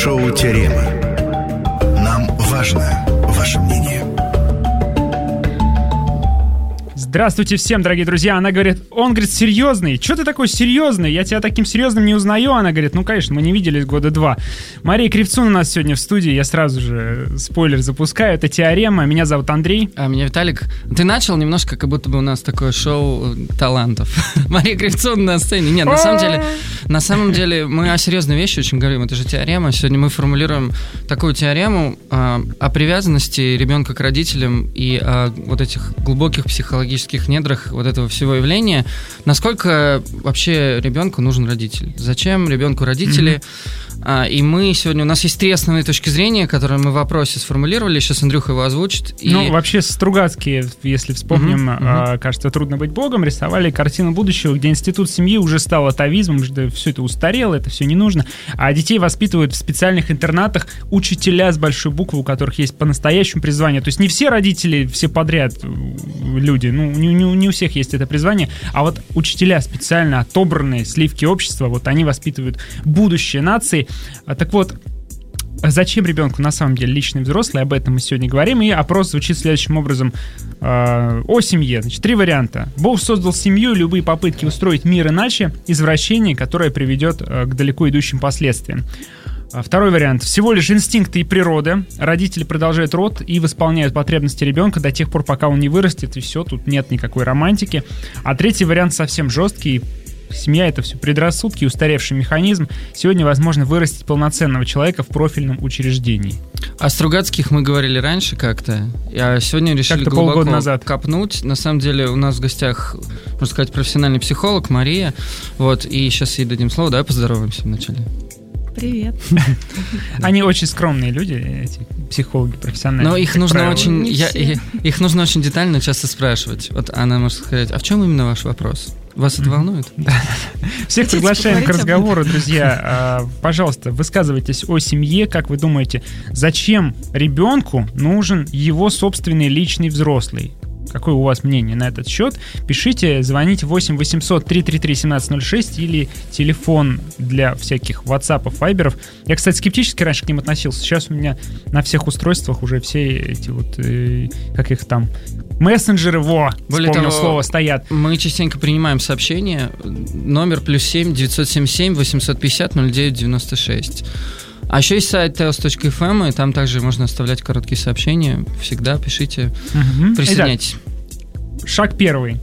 Шоу «Теорема». Нам важно ваше мнение. Здравствуйте всем, дорогие друзья. Она говорит, он говорит, серьезный. Что ты такой серьезный? Я тебя таким серьезным не узнаю. Она говорит, ну, конечно, мы не виделись года 2. Мария Кривцун у нас сегодня в студии. Я сразу же спойлер запускаю. Это «Теорема». Меня зовут Андрей. А меня Виталик. Ты начал немножко, как будто бы у нас такое шоу талантов. Мария Кривцун на сцене. Нет, на самом деле мы о серьезной вещи очень говорим. Это же теорема. Сегодня мы формулируем такую теорему о привязанности ребенка к родителям и о вот этих глубоких психологических недрах вот этого всего явления. Насколько вообще ребенку нужен родитель? Зачем ребенку родители? И мы сегодня... У нас есть три основные точки зрения, которые мы в вопросе сформулировали. Сейчас Андрюха его озвучит. Ну, вообще, Стругацкие, если вспомним, кажется, «Трудно быть Богом», рисовали картину будущего, где институт семьи уже стал атовизмом, уже все это устарело, это все не нужно. А детей воспитывают в специальных интернатах учителя с большой буквы, у которых есть по-настоящему призвание. То есть не все родители, все подряд люди, ну, не у всех есть это призвание, а вот учителя специально отобранные, сливки общества, вот они воспитывают будущее нации. Так вот, зачем ребенку на самом деле личный взрослый? Об этом мы сегодня говорим. И опрос звучит следующим образом. О семье. Значит, 3 варианта. Бог создал семью, и любые попытки устроить мир иначе — извращение, которое приведет к далеко идущим последствиям. Второй вариант. Всего лишь инстинкты и природа. Родители продолжают род и восполняют потребности ребенка до тех пор, пока он не вырастет, и все, тут нет никакой романтики. А третий вариант совсем жесткий. Семья — это все предрассудки, устаревший механизм. Сегодня возможно вырастить полноценного человека в профильном учреждении. О Стругацких мы говорили раньше как-то, а сегодня решили как-то глубоко полгода назад копнуть. На самом деле у нас в гостях, можно сказать, профессиональный психолог Мария. Вот, и сейчас ей дадим слово. Давай поздороваемся вначале. Привет. Они очень скромные люди, эти психологи профессиональные. Но их нужно их нужно очень детально часто спрашивать. Вот она может сказать, а в чем именно ваш вопрос? Вас это волнует? Всех приглашаем к разговору, друзья. Пожалуйста, высказывайтесь о семье. Как вы думаете, зачем ребенку нужен его собственный личный взрослый? Какое у вас мнение на этот счет? Пишите, звоните 8 800 333 1706 или телефон для всяких ватсапов, вайберов. Я, кстати, скептически раньше к ним относился. Сейчас у меня на всех устройствах уже все эти вот, как их там, мессенджеры, вспомнил слово, стоят. Мы частенько принимаем сообщения. Номер +7 977 850 0996. А еще есть сайт teos.fm, и там также можно оставлять короткие сообщения. Всегда пишите, присоединяйтесь. Итак, шаг первый.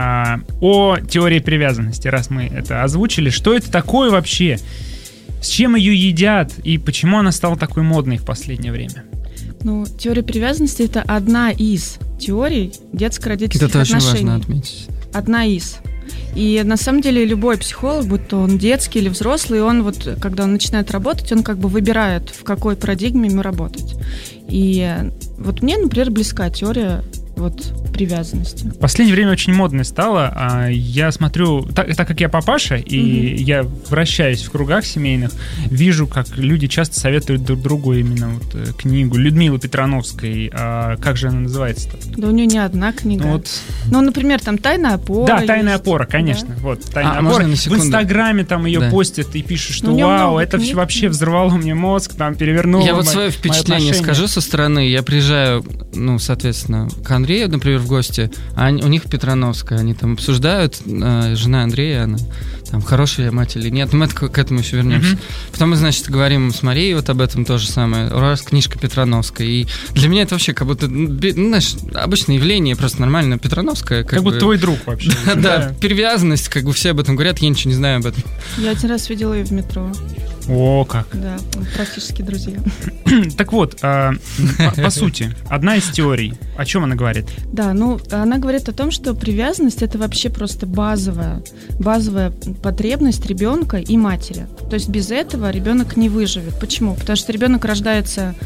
О теории привязанности, раз мы это озвучили. Что это такое вообще? С чем ее едят? И почему она стала такой модной в последнее время? Ну, теория привязанности — это одна из теорий детско-родительских отношений. Это очень важно отметить. Одна из. И на самом деле любой психолог, будь то он детский или взрослый, он вот, когда он начинает работать, он как бы выбирает, в какой парадигме ему работать. И вот мне, например, близка теория вот привязанности. В последнее время очень модной стало. Я смотрю, так как я папаша, и я вращаюсь в кругах семейных, вижу, как люди часто советуют друг другу именно вот книгу Людмилы Петрановской. Как же она называется-то? Да у нее не одна книга. Ну, например, там «Тайная опора». Да, «Тайная опора», конечно. Да? Вот, «Тайная опора». В Инстаграме там ее постят и пишут, что вау, это вообще взорвало мне мозг, там перевернуло. Я вот свое впечатление скажу со стороны. Я приезжаю, соответственно, к Андрею, например, в гости, а у них Петрановская, они там обсуждают, жена Андрея, она там хорошая мать или нет, мы к этому еще вернемся. Потом мы, значит, говорим с Марией вот об этом то же самое, раз книжка Петрановская, и для меня это вообще как будто, знаешь, обычное явление, просто нормально, Петрановская. Как будто твой друг вообще. Да, привязанность, как бы все об этом говорят, я ничего не знаю об этом. Я один раз видела ее в метро. О, как. Да, практически друзья. Так вот, по сути, одна из теорий, о чем она говорит? Да, она говорит о том, что привязанность — это вообще просто базовая потребность ребенка и матери. То есть без этого ребенок не выживет. Почему? Потому что ребенок рождается...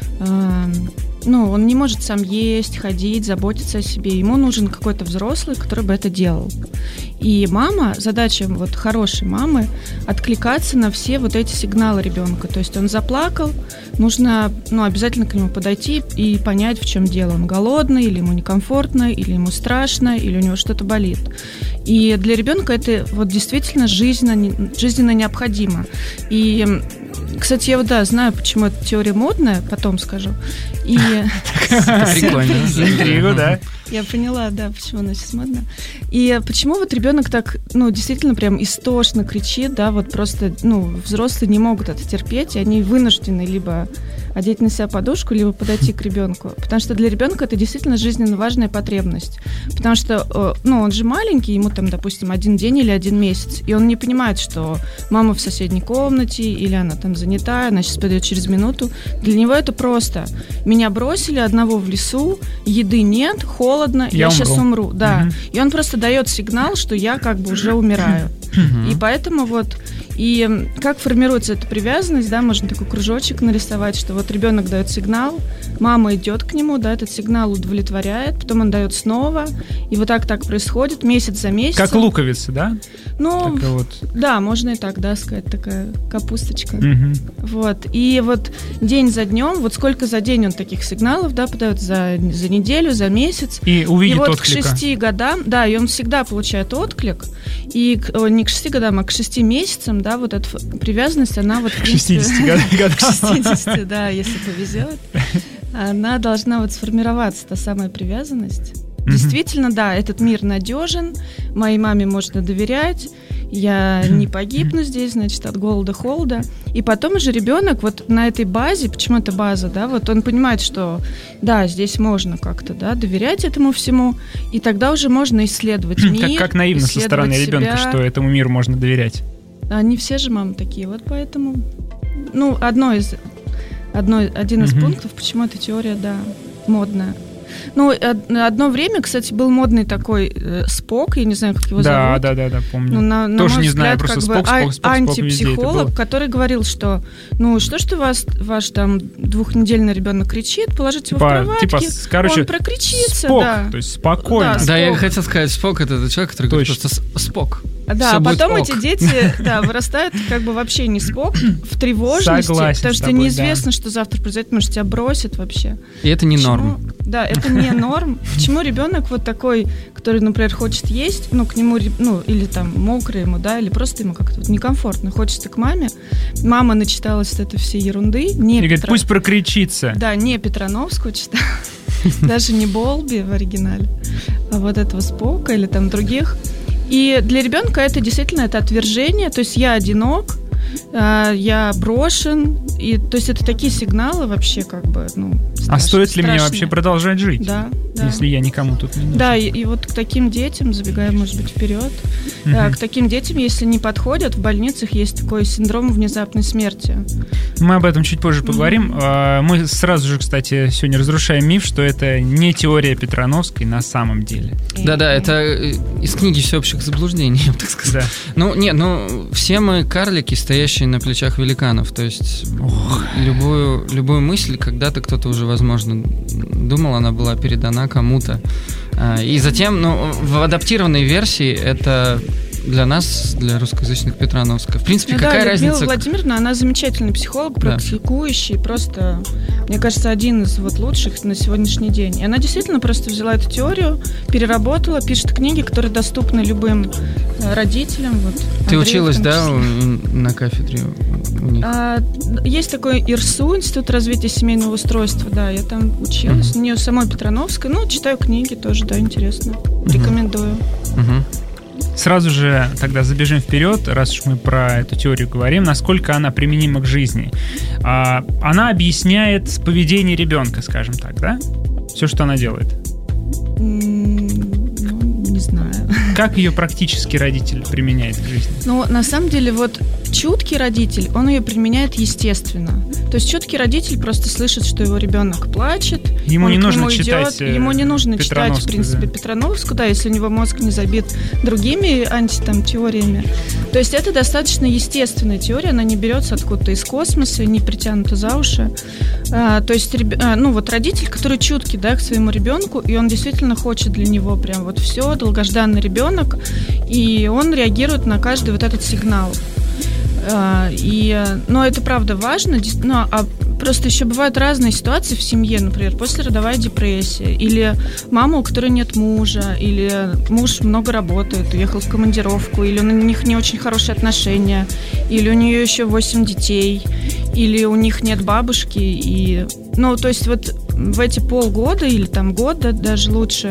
он не может сам есть, ходить, заботиться о себе. Ему нужен какой-то взрослый, который бы это делал. И задача вот хорошей мамы — откликаться на все вот эти сигналы ребенка. То есть он заплакал, нужно обязательно к нему подойти и понять, в чем дело. Он голодный, или ему некомфортно, или ему страшно, или у него что-то болит. И для ребенка это вот действительно жизненно необходимо. И Кстати, я знаю, почему эта теория модная, потом скажу. И Прикольно. Интригу, да. я поняла, да, почему она сейчас модная. И почему вот ребенок так, действительно прям истошно кричит, да, вот просто, взрослые не могут это терпеть, и они вынуждены либо одеть на себя подушку, либо подойти к ребенку. Потому что для ребенка это действительно жизненно важная потребность. Потому что, он же маленький, ему там, допустим, 1 день или 1 месяц, и он не понимает, что мама в соседней комнате, или она там занята, она сейчас пойдет через минуту. Для него это просто. Меня бросили одного в лесу, еды нет, холодно, я сейчас умру. Да. И он просто дает сигнал, что я как бы уже умираю. И поэтому и как формируется эта привязанность, да, можно такой кружочек нарисовать, что вот ребенок дает сигнал, мама идет к нему, да, этот сигнал удовлетворяет, потом он дает снова, и вот так происходит месяц за месяцем. Как луковица, да? Да, можно и так, да, сказать, такая капусточка. Вот, и вот день за днем, вот сколько за день он таких сигналов, да, подает за неделю, за месяц. И увидит отклика. К 6 годам, да, и он всегда получает отклик, и не к 6 годам, а к 6 месяцам, да, вот эта привязанность, она вот... К 60 годам. К 60, да, если повезет. Она должна сформироваться, та самая привязанность. Действительно, да, этот мир надежен, моей маме можно доверять, я не погибну здесь, значит, от голода, холода. И потом уже ребенок вот на этой базе, почему это база, да, вот он понимает, что да, здесь можно как-то, да, доверять этому всему, и тогда уже можно исследовать мир. Как наивно со стороны ребенка, что этому миру можно доверять. Не все же мамы такие, вот поэтому, один из пунктов, почему эта теория, да, модная. Одно время, кстати, был модный такой Спок, я не знаю, как его зовут. Да, помню. На тоже мой не взгляд, знаю, просто как Спок антипсихолог, который говорил, что что ваш там 2-недельный ребенок кричит, положите его в кроватки, он прокричится. Спок, да. то есть спокойно. Да, я хотел сказать, Спок — это человек, который говорит просто Спок. Да, а потом эти дети, вырастают как бы вообще не Спок, в тревожности, потому что неизвестно, что завтра произойдет, может, тебя бросят вообще. И это не норм. Да, это не норм. Почему ребенок вот такой, который, например, хочет есть, к нему, или там мокро ему, да, или просто ему как-то некомфортно, хочется к маме. Мама начиталась от этой всей ерунды. И говорит, пусть прокричится. Да, не Петрановскую читала, даже не Болби в оригинале, а вот этого Спока или там других. И для ребенка это действительно отвержение, то есть я одинок, я брошен, и то есть это такие сигналы вообще как бы, А стоит ли мне вообще продолжать жить? Да. Если я никому тут не нужен? Да, и вот к таким детям, забегая, может быть, вперед, к таким детям, если не подходят, в больницах есть такой синдром внезапной смерти. Мы об этом чуть позже поговорим. Мы сразу же, кстати, сегодня разрушаем миф, что это не теория Петрановской на самом деле. Да, это из книги «Всеобщих заблуждений», я бы так сказал. Да. Все мы карлики, стоящие на плечах великанов. То есть любую мысль когда-то кто-то уже, возможно, думал, она была передана кому-то. И затем, в адаптированной версии это для нас, для русскоязычных, Петрановская. В принципе, какая разница? Людмила Владимировна, она замечательный психолог, практикующий, просто, мне кажется, один из лучших на сегодняшний день. И она действительно просто взяла эту теорию, переработала, пишет книги, которые доступны любым родителям. Ты училась, да, на кафедре у них? Есть такой ИРСУ, Институт развития семейного устройства, да, я там училась. У нее самой Петрановской, читаю книги тоже, да, интересно. Рекомендую. Сразу же тогда забежим вперед, раз уж мы про эту теорию говорим, насколько она применима к жизни. Она объясняет поведение ребенка, скажем так, да? Все, что она делает. Не знаю. Как ее практически родитель применяет в жизни? На самом деле, чуткий родитель, он ее применяет естественно. То есть чуткий родитель просто слышит, что его ребенок плачет. Ему не нужно читать ему не нужно читать, в принципе, Петрановскую, да, если у него мозг не забит другими антитеориями. То есть это достаточно естественная теория, она не берется откуда-то из космоса, не притянута за уши. То есть, родитель, который чуткий, да, к своему ребенку, и он действительно хочет для него прям все, долгожданный ребенок, и он реагирует на каждый этот сигнал. Но это правда важно, просто еще бывают разные ситуации в семье, например, послеродовая депрессия, или мама, у которой нет мужа, или муж много работает, уехал в командировку, или у них не очень хорошие отношения, или у нее еще 8 детей, или у них нет бабушки, и, ну, то есть вот в эти полгода или там года даже лучше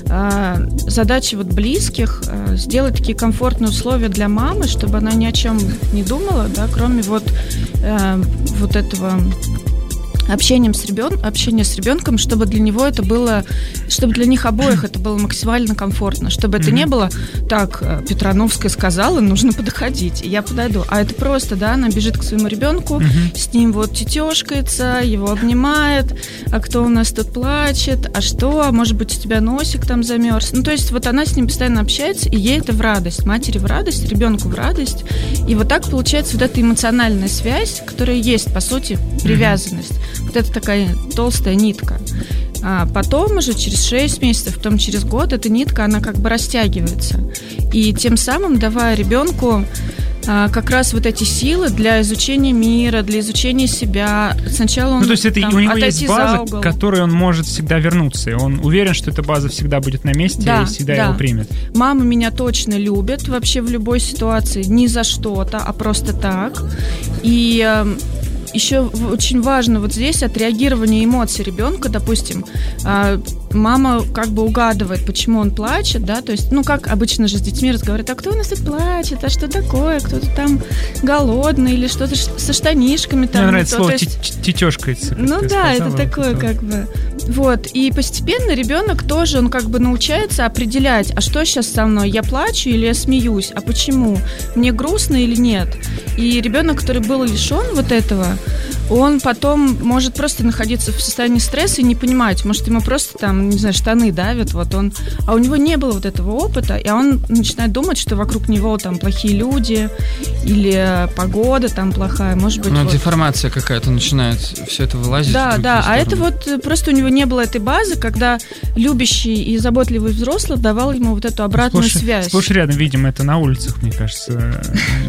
задача вот близких сделать такие комфортные условия для мамы, чтобы она ни о чем не думала, да, кроме вот этого общения с ребенком, чтобы для него это было, чтобы для них обоих это было максимально комфортно, чтобы это не было так, Петрановская сказала, нужно подходить, и я подойду. А это просто, да, она бежит к своему ребенку, с ним вот тетешкается, его обнимает, а кто у нас тут плачет, а что, а может быть у тебя носик там замерз. Ну, то есть вот она с ним постоянно общается, и ей это в радость, матери в радость, ребенку в радость. И вот так получается вот эта эмоциональная связь, которая есть, по сути, привязанность. Вот это такая толстая нитка. А потом уже через 6 месяцев, потом через год эта нитка, она как бы растягивается. И тем самым давая ребенку как раз вот эти силы для изучения мира, для изучения себя. Сначала он, ну, то есть это, там, у него есть база, к которой он может всегда вернуться. И он уверен, что эта база всегда будет на месте, да, и всегда его примет. Мама меня точно любит вообще в любой ситуации. Не за что-то, а просто так. И еще очень важно вот здесь отреагирование эмоций ребенка. Допустим, мама как бы угадывает, почему он плачет, да, то есть, ну, как обычно же с детьми разговаривают, а кто у нас тут плачет, а что такое, кто-то там голодный или что-то со штанишками там. Мне нравится слово тетешкается. Ну да, это такое как бы. Вот, и постепенно ребенок тоже, он как бы научается определять, а что сейчас со мной, я плачу или я смеюсь, а почему, мне грустно или нет. И ребенок, который был лишен вот этого, он потом может просто находиться в состоянии стресса и не понимать, может, ему просто там, не знаю, штаны давят, вот он, а у него не было вот этого опыта, и он начинает думать, что вокруг него там плохие люди или погода там плохая, может быть. Ну, вот деформация какая-то начинает все это вылазить. Да, да, а это вот просто у него не было этой базы, когда любящий и заботливый взрослый давал ему вот эту обратную связь. Сплошь рядом видим это на улицах, мне кажется,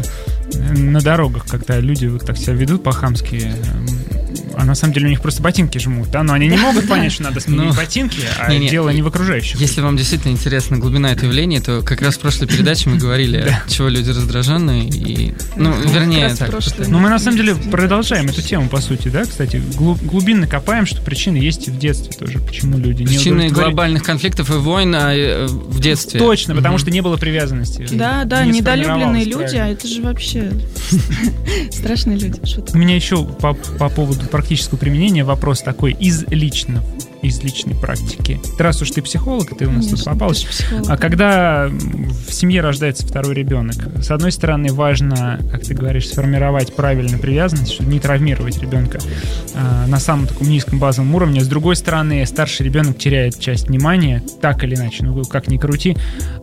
на дорогах, когда люди вот так себя ведут по-хамски, а на самом деле у них просто ботинки жмут, да, но они не могут понять, что надо сменить ботинки, а дело не в окружающих. Если вам действительно интересна глубина этого явления, то как раз в прошлой передаче мы говорили, чего люди раздраженные, и, ну, вернее, так. Но мы на самом деле продолжаем эту тему, по сути, да, кстати, глубинно копаем, что причины есть и в детстве тоже, почему люди не причины глобальных конфликтов и войн в детстве. Точно, потому что не было привязанности. Да, да, недолюбленные люди, а это же вообще страшные люди. У меня еще по поводу практического применения вопрос такой из личной практики. Раз уж ты психолог, и ты у нас тут попалась. А когда в семье рождается второй ребенок, с одной стороны, важно, как ты говоришь, сформировать правильную привязанность, чтобы не травмировать ребенка на самом таком низком базовом уровне. С другой стороны, старший ребенок теряет часть внимания, так или иначе, ну как ни крути.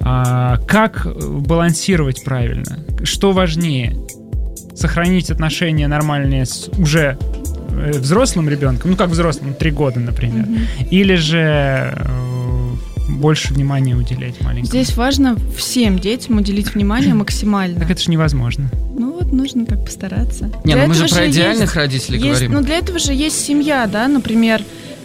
Как балансировать правильно? Что важнее? Сохранить отношения нормальные с уже взрослым ребенком, ну как взрослым, 3 года, например, или же больше внимания уделять маленькому? Здесь важно всем детям уделить внимание максимально. Так это же невозможно. Ну вот нужно так постараться. Не, ну мы же про идеальных родителей говорим. Ну для этого же есть семья, да, например,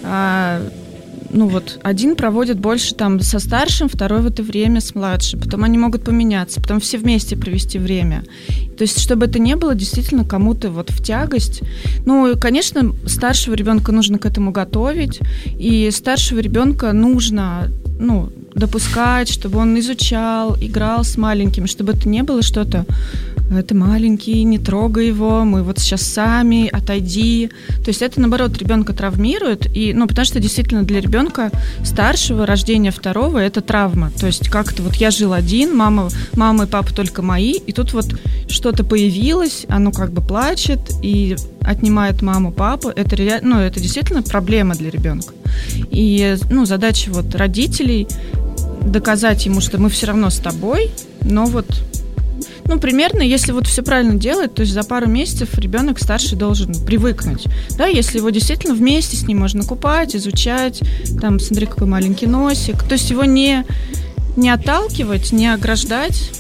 ну вот, один проводит больше там со старшим, второй в это время с младшим. Потом они могут поменяться, потом все вместе провести время. То есть, чтобы это не было действительно кому-то вот в тягость. Ну, конечно, старшего ребенка нужно к этому готовить, и старшего ребенка нужно, ну, допускать, чтобы он изучал, играл с маленькими, чтобы это не было что-то это маленький, не трогай его, мы вот сейчас сами, отойди. То есть это, наоборот, ребенка травмирует, и, ну, потому что действительно для ребенка старшего, рождения второго, это травма. То есть как-то вот я жил один, мама и папа только мои, и тут вот что-то появилось, оно как бы плачет и отнимает маму, папу. Это, ну, это действительно проблема для ребенка. И, ну, задача вот родителей доказать ему, что мы все равно с тобой, но вот, ну, примерно, если вот все правильно делать, то есть за пару месяцев ребенок старший должен привыкнуть. Да, если его действительно вместе с ним можно купать, изучать, там, смотри, какой маленький носик. То есть его не отталкивать, не ограждать,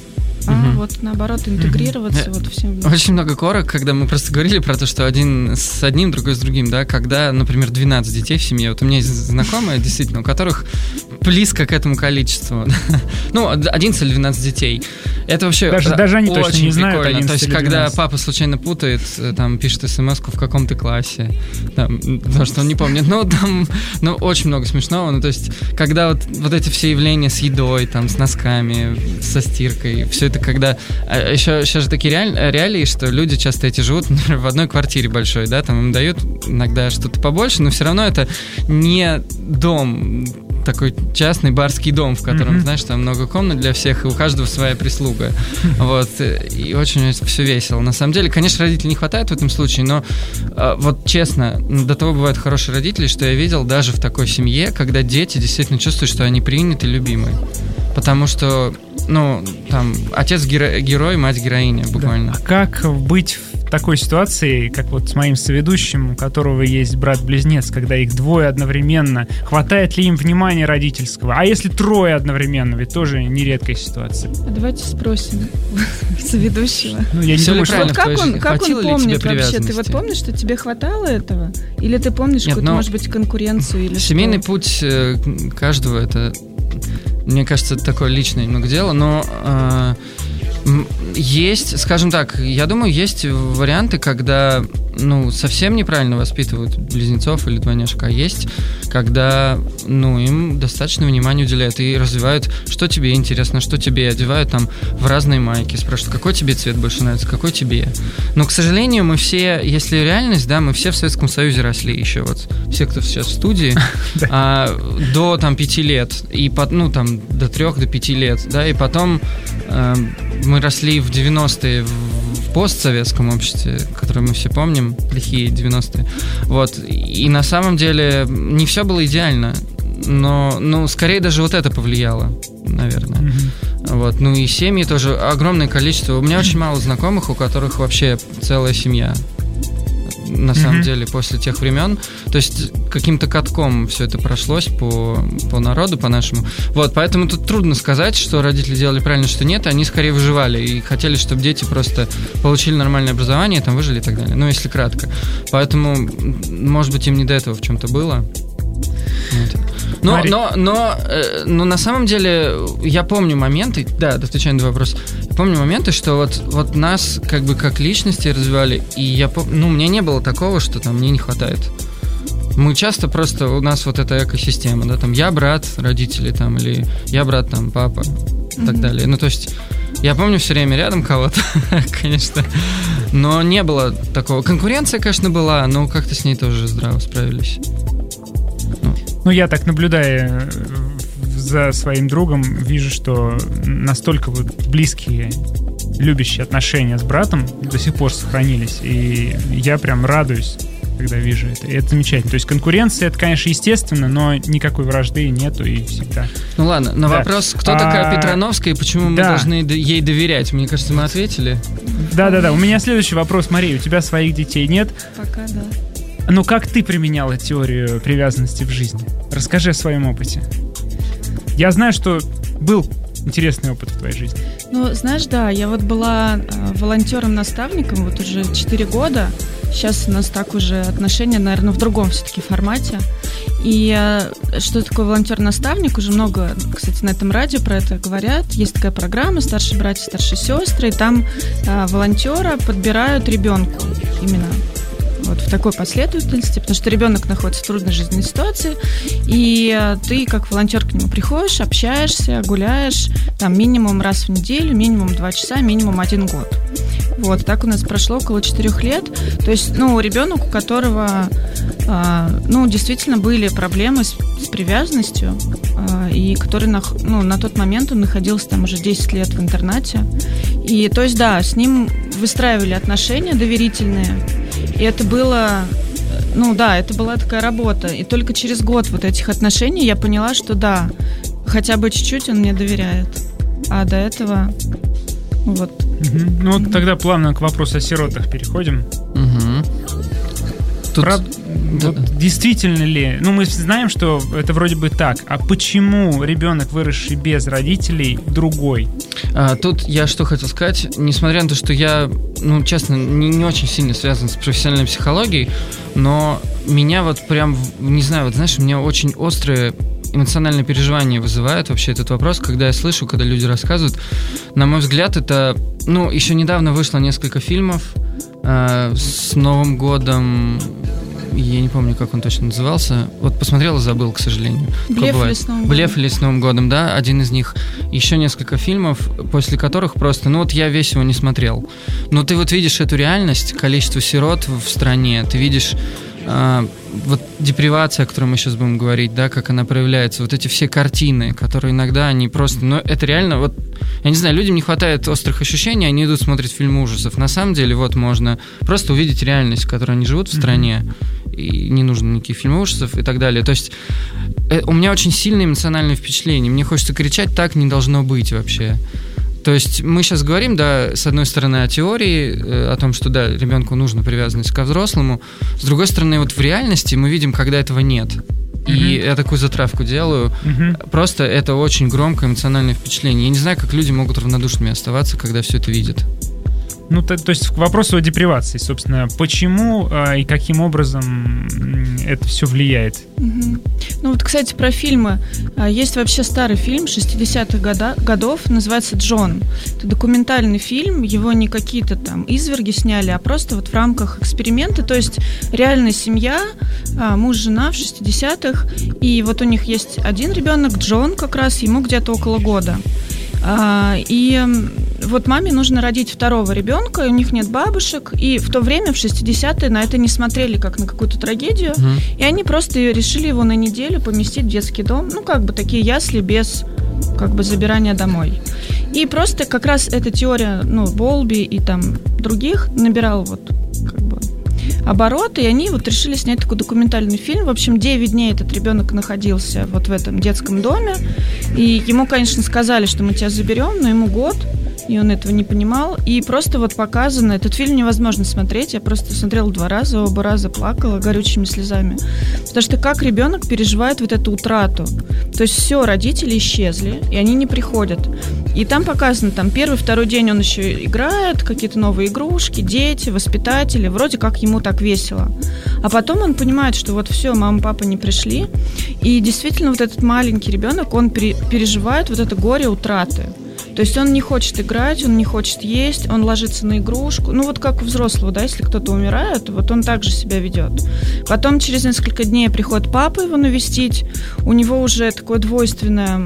вот наоборот интегрироваться вот всем. Очень много корок, когда мы просто говорили про то, что один с одним, другой с другим, да, когда, например, 12 детей в семье, вот у меня есть знакомые, действительно, у которых близко к этому количеству, 11 или 12 детей. Это вообще даже они очень точно не знают, прикольно. То есть, когда 12. папа случайно путает, там, пишет смс-ку, в каком ты классе, там, потому что он не помнит, очень много смешного, то есть, когда вот эти все явления с едой, там, с носками, со стиркой, все это когда... Еще сейчас же такие реалии, что люди часто эти живут, например, в одной квартире большой, да, там им дают иногда что-то побольше, но все равно это не дом, такой частный барский дом, в котором, знаешь, там много комнат для всех, и у каждого своя прислуга. Вот. И очень все весело. На самом деле, конечно, родителей не хватает в этом случае, но вот честно, до того бывают хорошие родители, что я видел даже в такой семье, когда дети действительно чувствуют, что они приняты, любимы. Потому что, там, отец герой, мать героиня, буквально. Да. А как быть в такой ситуации, как вот с моим соведущим, у которого есть брат-близнец, когда их двое одновременно? Хватает ли им внимания родительского? А если трое одновременно? Ведь тоже нередкая ситуация. Давайте спросим соведущего. Я не думаю, что... как он помнит вообще? Ты вот помнишь, что тебе хватало этого? Или ты помнишь какую-то, может быть, конкуренцию? Или семейный путь каждого, это... Мне кажется, это такое личное немного дело, но есть, скажем так, я думаю, есть варианты, когда, совсем неправильно воспитывают близнецов или двойняшек, а есть, когда, им достаточно внимания уделяют и развивают, что тебе интересно, что тебе, одевают там в разные майки, спрашивают, какой тебе цвет больше нравится, какой тебе. Но, к сожалению, мы все, если реальность, да, мы все в Советском Союзе росли еще, вот все, кто сейчас в студии, до там 5 лет, и до 3, до 5 лет, да, и потом мы росли в 90-е в постсоветском обществе, которое мы все помним, лихие 90-е. Вот. И на самом деле не все было идеально, но скорее даже вот это повлияло, наверное. Вот. И семьи тоже огромное количество. У меня очень мало знакомых, у которых вообще целая семья. На самом деле, после тех времен. То есть, каким-то катком все это прошлось по народу, по нашему. Вот, поэтому тут трудно сказать, что родители делали правильно, что нет. Они скорее выживали и хотели, чтобы дети просто получили нормальное образование, там выжили и так далее. Если кратко. Поэтому, может быть, им не до этого в чем-то было. Но на самом деле я помню моменты, да, отвечая на вопрос, я помню моменты, что вот нас как личности развивали, и мне не было такого, что там мне не хватает. Мы часто просто, у нас вот эта экосистема, да, там я брат родителей, там, или я брат, там, папа, и так далее. То есть я помню все время рядом кого-то, конечно, но не было такого. Конкуренция, конечно, была, но как-то с ней тоже здраво справились. Я так, наблюдая за своим другом, вижу, что настолько близкие, любящие отношения с братом до сих пор сохранились. И я прям радуюсь, когда вижу это. И это замечательно. То есть конкуренция, это, конечно, естественно, но никакой вражды нету и всегда. Ладно, на вопрос, кто такая Петрановская и почему мы должны ей доверять, мне кажется, мы ответили. Да. У меня следующий вопрос, Мария. У тебя своих детей нет? Пока, да. Как ты применяла теорию привязанности в жизни? Расскажи о своем опыте. Я знаю, что был интересный опыт в твоей жизни. Знаешь, да, я была волонтером-наставником уже 4 года. Сейчас у нас так уже отношения, наверное, в другом все-таки формате. И что такое волонтер-наставник? Уже много, кстати, на этом радио про это говорят. Есть такая программа «Старшие братья, старшие сестры», и там волонтера подбирают ребенку именно в такой последовательности, потому что ребенок находится в трудной жизненной ситуации, и ты как волонтер к нему приходишь, общаешься, гуляешь, там минимум раз в неделю, минимум 2 часа, минимум 1 год. Так у нас прошло около 4 лет. То есть, ребенок, у которого, действительно были проблемы с привязанностью, и который, на тот момент он находился там уже 10 лет в интернате. И, то есть, да, с ним выстраивали отношения доверительные. И это было, это была такая работа. И только через год этих отношений я поняла, что да, хотя бы чуть-чуть он мне доверяет. А до этого, тогда плавно к вопросу о сиротах переходим. Тут... Вот действительно ли? Ну, мы знаем, что это вроде бы так. А почему ребенок, выросший без родителей, другой? Тут я что хотел сказать. Несмотря на то, что я, ну, честно, не очень сильно связан с профессиональной психологией, но меня вот прям, не знаю, вот знаешь, у меня очень острые эмоциональные переживания вызывает вообще этот вопрос, когда я слышу, когда люди рассказывают. На мой взгляд, это... Ну, еще недавно вышло несколько фильмов с Новым годом. Я не помню, как он точно назывался. Вот посмотрел и забыл, к сожалению. «Блеф или с Новым годом». «Блеф или с Новым годом», да, один из них. Еще несколько фильмов, после которых просто... Ну, вот я весь его не смотрел. Но ты вот видишь эту реальность, количество сирот в стране, ты видишь... вот депривация, о которой мы сейчас будем говорить, да, как она проявляется, вот эти все картины, которые иногда они просто, ну, это реально, вот, я не знаю, людям не хватает острых ощущений, они идут смотреть фильмы ужасов. На самом деле, вот, можно просто увидеть реальность, в которой они живут в стране, и не нужно никаких фильмов ужасов и так далее. То есть у меня очень сильные эмоциональные впечатления, мне хочется кричать, так не должно быть вообще. То есть мы сейчас говорим, да, с одной стороны о теории, о том, что, да, ребенку нужна привязанность ко взрослому, с другой стороны, вот в реальности мы видим, когда этого нет. И я такую затравку делаю. Просто это очень громкое эмоциональное впечатление. Я не знаю, как люди могут равнодушными оставаться, когда все это видят. Ну, то есть к вопросу о депривации, собственно, почему и каким образом это все влияет? Ну вот, кстати, про фильмы. Есть вообще старый фильм 60-х годов, называется «Джон». Это документальный фильм, его не какие-то там изверги сняли, а просто вот в рамках эксперимента. То есть реальная семья, муж, жена в 60-х, и вот у них есть один ребенок, Джон, как раз ему где-то около года. И вот маме нужно родить второго ребенка, у них нет бабушек, и в то время, в 60-е, на это не смотрели как на какую-то трагедию, и они просто решили его на неделю поместить в детский дом, ну, как бы такие ясли без, как бы, забирания домой. И просто как раз эта теория, ну, Болби и там других набирала вот, как бы, обороты, и они вот решили снять такой документальный фильм. В общем, 9 дней этот ребенок находился вот в этом детском доме, и ему, конечно, сказали, что мы тебя заберем, но ему год, и он этого не понимал, и просто вот показано, этот фильм невозможно смотреть, я просто смотрела 2 раза, оба раза плакала горючими слезами, потому что как ребенок переживает вот эту утрату, то есть все, родители исчезли, и они не приходят, и там показано, там 1-2 день он еще играет, какие-то новые игрушки, дети, воспитатели, вроде как ему так весело, а потом он понимает, что вот все, мама, папа не пришли, и действительно вот этот маленький ребенок, он переживает вот это горе утраты. То есть он не хочет играть, он не хочет есть, он ложится на игрушку. Ну вот как у взрослого, да, если кто-то умирает, вот он так же себя ведет. Потом через несколько дней приходит папа его навестить, у него уже такое двойственное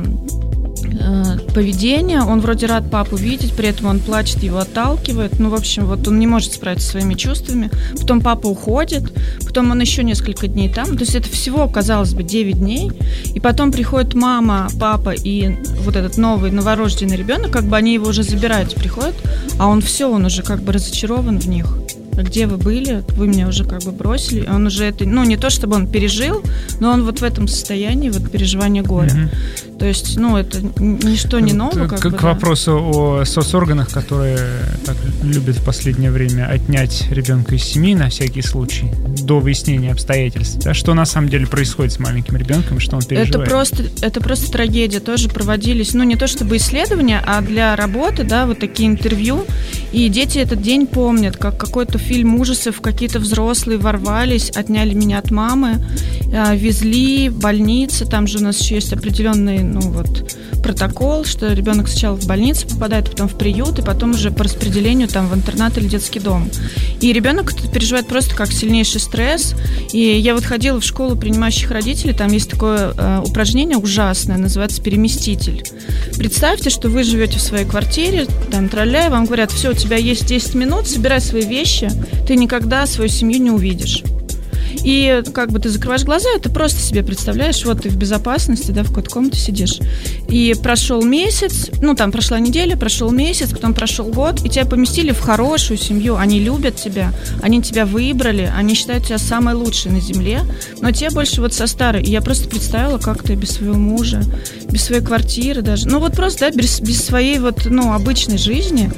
поведение, он вроде рад папу видеть, при этом он плачет, его отталкивает, ну, в общем, вот он не может справиться со своими чувствами, потом папа уходит, потом он еще несколько дней там, то есть это всего, казалось бы, 9 дней, и потом приходит мама, папа и вот этот новый новорожденный ребенок, как бы они его уже забирают, приходят, а он все, он уже как бы разочарован в них. Где вы были, вы меня уже как бы бросили, он уже это, ну, не то чтобы он пережил, но он вот в этом состоянии, вот переживания горя. То есть, ну, это ничто не новое. К вопросу о соцорганах, которые так любят в последнее время отнять ребенка из семьи на всякий случай, до выяснения обстоятельств. А что на самом деле происходит с маленьким ребенком, что он переживает? Это просто трагедия. Тоже проводились, ну, не то чтобы исследования, а для работы, да, вот такие интервью. И дети этот день помнят, как какой-то фильм ужасов, какие-то взрослые ворвались, отняли меня от мамы, везли в больницу, там же у нас еще есть определенный, ну вот, протокол, что ребенок сначала в больницу попадает, потом в приют, и потом уже по распределению там в интернат или детский дом. И ребенок переживает просто как сильнейший стресс. И я вот ходила в школу принимающих родителей, там есть такое упражнение ужасное, называется «Переместитель». Представьте, что вы живете в своей квартире, там тролля, и вам говорят: все, у тебя есть 10 минут, собирай свои вещи, ты никогда свою семью не увидишь. И как бы ты закрываешь глаза, и ты просто себе представляешь, вот ты в безопасности, да, в какой-то комнате сидишь. И прошел месяц, ну там прошла неделя, прошел месяц, потом прошел год, и тебя поместили в хорошую семью, они любят тебя, они тебя выбрали, они считают тебя самой лучшей на земле, но тебе больше вот со старой. И я просто представила, как ты без своего мужа, без своей квартиры даже, ну вот просто, да, без своей вот, ну, обычной жизни.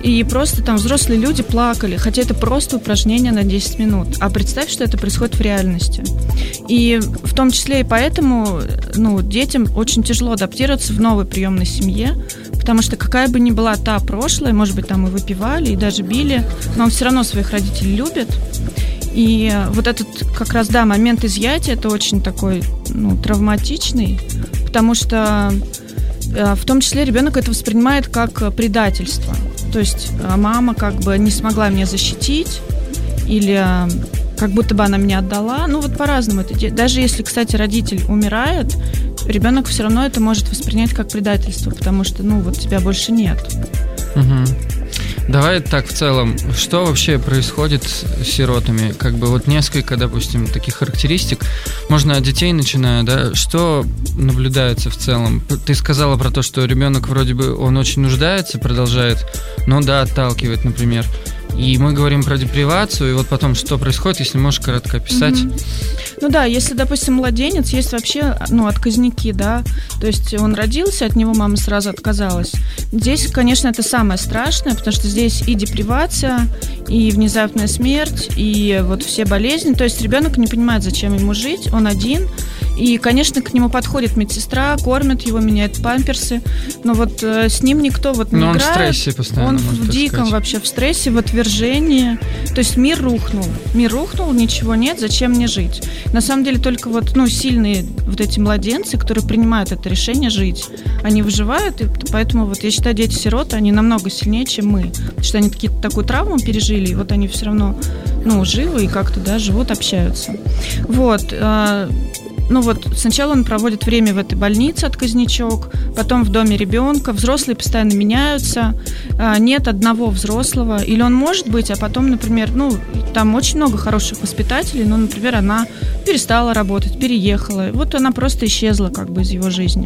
И просто там взрослые люди плакали, хотя это просто упражнение на 10 минут. А представь, что это происходит в реальности. И в том числе и поэтому детям очень тяжело адаптироваться в новой приемной семье, потому что какая бы ни была та прошлая, может быть, там и выпивали, и даже били, но он все равно своих родителей любит. И вот этот как раз, момент изъятия, это очень такой, травматичный, потому что в том числе ребенок это воспринимает как предательство. То есть мама как бы не смогла меня защитить, или как будто бы она меня отдала. По-разному это. Даже если, кстати, родитель умирает, ребенок все равно это может воспринять как предательство, потому что, тебя больше нет. Угу. Давай так в целом, что вообще происходит с сиротами? Несколько, допустим, таких характеристик. Можно от детей начиная, да? Что наблюдается в целом? Ты сказала про то, что ребенок вроде бы, он очень нуждается, продолжает, но отталкивает, например. И мы говорим про депривацию, и потом, что происходит, если можешь коротко описать. Если, допустим, младенец, есть вообще, отказники, да, то есть он родился, от него мама сразу отказалась. Здесь, конечно, это самое страшное, потому что здесь и депривация, и внезапная смерть, и все болезни, то есть ребенок не понимает, зачем ему жить, он один, и, конечно, к нему подходит медсестра, кормит его, меняет памперсы, но с ним никто не играет. Он в стрессе постоянно, он в диком вообще в стрессе, в отвержении, то есть мир рухнул, ничего нет, зачем мне жить? На самом деле только сильные эти младенцы, которые принимают это решение жить, они выживают, и поэтому я считаю, дети-сироты, они намного сильнее, чем мы, потому что они такую травму пережили, и они все равно, живы и как-то, живут, общаются. Сначала он проводит время в этой больнице, отказничок, потом в доме ребенка, взрослые постоянно меняются, нет одного взрослого, или он может быть, а потом, например, там очень много хороших воспитателей, но, например, она перестала работать, переехала, она просто исчезла из его жизни.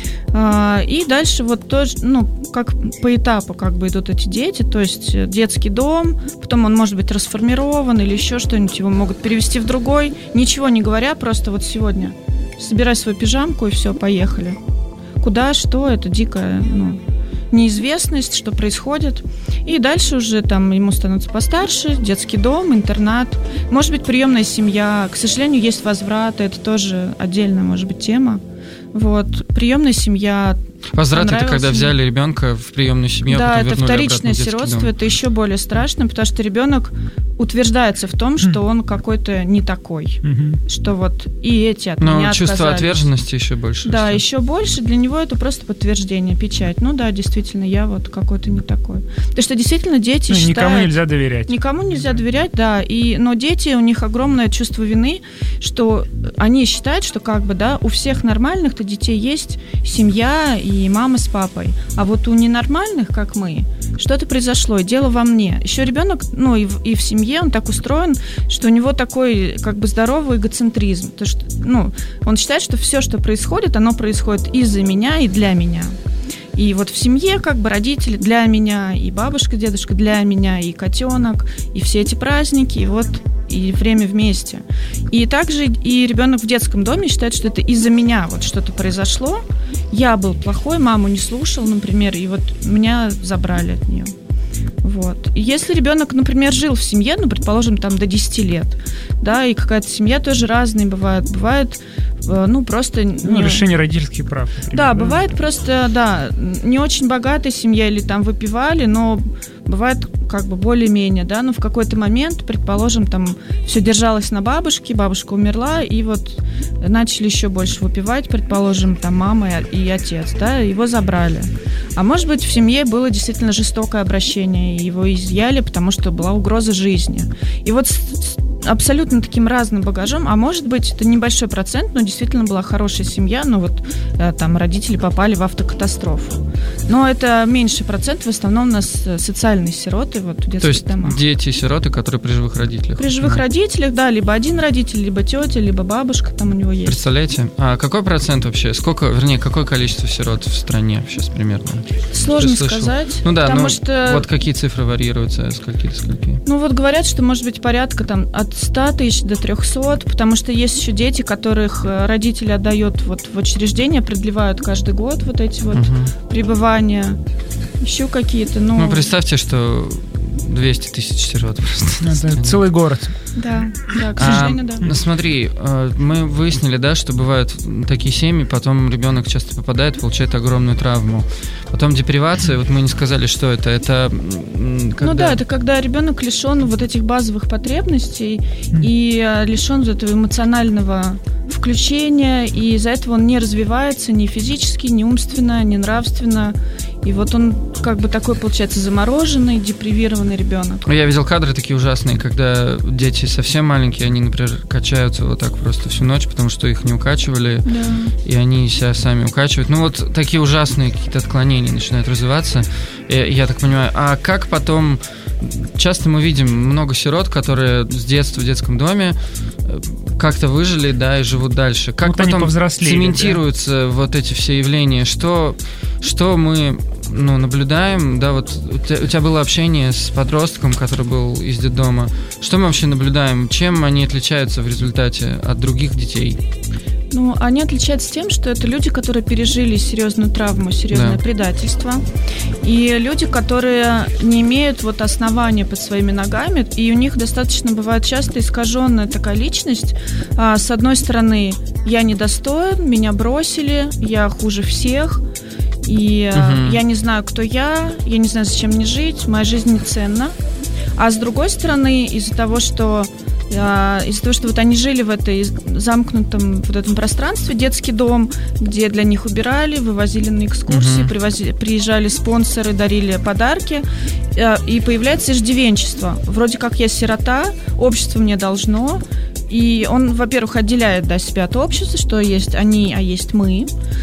И дальше тоже, как по этапу идут эти дети, то есть детский дом, потом он может быть расформирован или еще что-нибудь, его могут перевести в другой, ничего не говоря, просто сегодня собирай свою пижамку и все, поехали. Куда, что, это дикая, неизвестность, что происходит. И дальше уже ему становится постарше, детский дом, интернат, может быть, приемная семья, к сожалению, есть возвраты, это тоже отдельная, может быть, тема. Приемная семья. Возврат — это когда взяли ребенка в приемную семью, да, а потом это вторичное сиротство, это еще более страшно, потому что ребенок утверждается в том, что он какой-то не такой, что и эти от меня отказались. Но чувство отверженности еще больше. Да, еще больше. Для него это просто подтверждение, печать. Действительно, я какой-то не такой. Потому что действительно дети считают... Никому нельзя доверять. Никому нельзя доверять, да. Но дети, у них огромное чувство вины, что они считают, что у всех нормальных-то детей есть семья и мама с папой. А у ненормальных, как мы, что-то произошло, и дело во мне. Еще ребенок, и в семье он так устроен, что у него такой здоровый эгоцентризм. То, что, он считает, что все, что происходит, оно происходит из-за меня и для меня. И в семье родители для меня, и бабушка, дедушка для меня, и котенок, и все эти праздники, и время вместе. И также и ребенок в детском доме считает, что это из-за меня что-то произошло. Я был плохой, маму не слушал, например, и меня забрали от нее. И если ребенок, например, жил в семье, предположим, до 10 лет, да, и какая-то семья тоже разная бывает. Бывает, просто... решение родительских прав. Например, да, бывает просто, не очень богатая семья или выпивали, но бывает более-менее, да, но в какой-то момент, предположим, все держалось на бабушке, бабушка умерла, и начали еще больше выпивать, предположим, мама и отец, да, его забрали. А может быть, в семье было действительно жестокое обращение, и его изъяли, потому что была угроза жизни. И с абсолютно таким разным багажом, а может быть, это небольшой процент, но действительно была хорошая семья, но родители попали в автокатастрофу. Но это меньший процент, в основном у нас социальные сироты в детских домах. То есть дети-сироты, которые при живых родителях? При живых родителях, да, либо один родитель, либо тетя, либо бабушка там у него есть. Представляете? А какой процент вообще? Какое количество сирот в стране сейчас примерно? Сложно сказать. Потому что... какие цифры варьируются, скольки до скольки? Говорят, что может быть порядка от 100 тысяч до 300, потому что есть еще дети, которых родители отдают в учреждения, продлевают каждый год эти пребывания. заболевания, еще какие-то. Ну, представьте, что 200 тысяч сирот просто. Это целый город. Да, к сожалению, да. Ну, смотри, мы выяснили, да, что бывают такие семьи, потом ребенок часто попадает, получает огромную травму. Потом депривация, вот мы не сказали, что это. Это когда... Ну да, это когда ребенок лишен вот этих базовых потребностей и лишен вот этого эмоционального включения, и из-за этого он не развивается ни физически, ни умственно, ни нравственно. И вот он как бы такой, получается, замороженный, депривированный ребенок. Я видел кадры такие ужасные, когда дети совсем маленькие, они, например, качаются вот так просто всю ночь, потому что их не укачивали, да. И они себя сами укачивают. Ну вот такие ужасные какие-то отклонения начинают развиваться. Я так понимаю, а как потом... Часто мы видим много сирот, которые с детства в детском доме как-то выжили, да, и живут дальше. Как вот потом да? цементируются вот эти все явления? Что мы наблюдаем? Да, вот у тебя было общение с подростком, который был из детдома. Что мы вообще наблюдаем? Чем они отличаются в результате от других детей? Ну, они отличаются тем, что это люди, которые пережили серьезную травму, серьезное предательство. И люди, которые не имеют вот основания под своими ногами, и у них достаточно бывает часто искаженная такая личность. С одной стороны, я недостоин, меня бросили, я хуже всех, и я не знаю, кто я не знаю, зачем мне жить, моя жизнь не ценна. А с другой стороны, из-за того, что вот они жили в этой замкнутом вот этом пространстве, детский дом, где для них убирали, вывозили на экскурсии, приезжали спонсоры, дарили подарки, и появляется иждивенчество. Вроде как я сирота, общество мне должно, и он, во-первых, отделяет себя от общества, что есть они, а есть мы,